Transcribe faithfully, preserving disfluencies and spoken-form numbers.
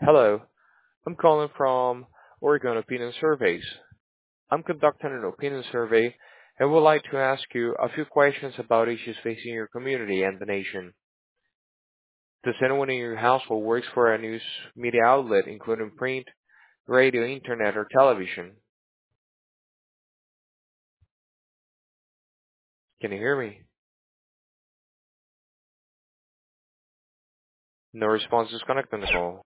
Hello, I'm calling from Oregon Opinion Surveys. I'm conducting an opinion survey and would like to ask you a few questions about issues facing your community and the nation. Does anyone in your household works for a news media outlet, including print, radio, internet, or television? Can you hear me? No response is connecting the call.